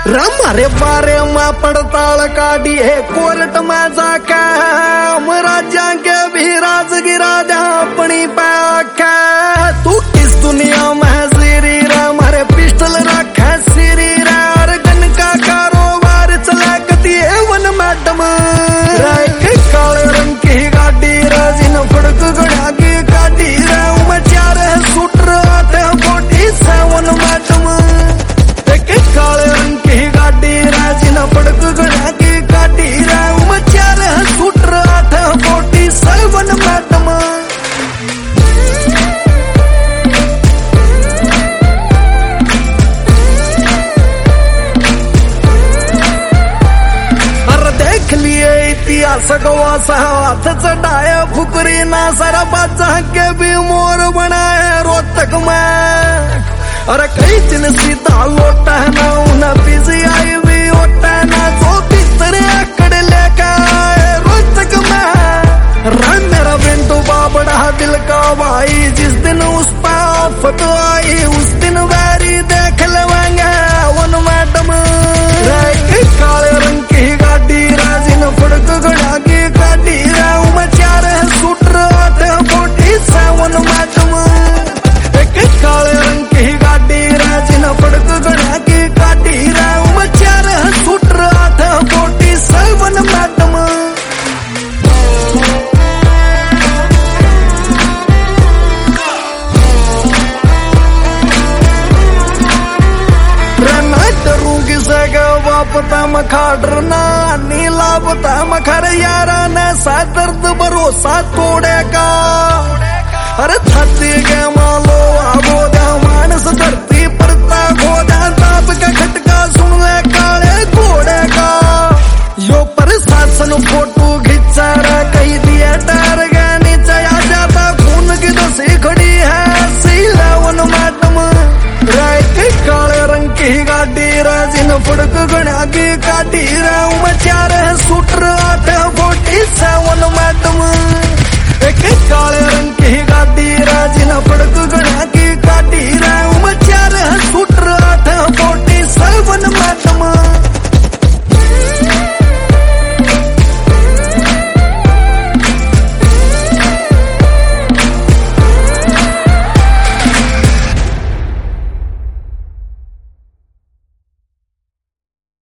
मारे बारे में पड़ताल काटी है कोर्ट में जाके राजा के भी राजगिरा जा अपनी पैखा तू किस दुनिया में सीरी रे मारे पिस्टल रखे सीरी रे और गन का कारोबार चला कती है वन मैडम के काले रंग की गाड़ी रे जिन फड़क गड़ा की गाड़ी रे मैं चार है शूटर आते 47 मैडम के काले रंग की गाड़ी रे जिन फड़क गड़ा की गाड़ी रे मैं चार है शूटर आते 47 मैडम इतिहास हाथ चढ़ाए फुकरी ना सारा बादशाह के भी मोर बनाए रोहतक में अरे कई दिन सीधा लोटा है ना उन्हें PCI भी होता है ना जो कितने आकड़ लेके आए रोहतक में रंग मेरा बिंदु बाबड़ा दिल का भाई जिस दिन उस पर आफत आई उस दिन वैरी देख लेंगे वन मैडम काले रंग की गाड़ी राजिन फड़क गड़ा की गाड़ी मैं चार है शूटर आते 47 मैडम काले रंग की गाड़ी राजिन फड़क गड़ा की गाड़ी मैं चार है शूटर आते 47 मैडम पता मखाड़ना नीला पता मखर यारा ने सा दर्द भरोसा तोड़ेगा अरे छाती के मालो आगो जा मानस धरती पड़ता खोजा ताप का खटका सुन ले काले घोड़े का यो प्रशासन फोटो खिंचा रहा कही दिया डर गया नीचे आ जाता खून की दसी खड़ी है C11 मैडम राय के काले रंग की गाड़ी राजिन फड़क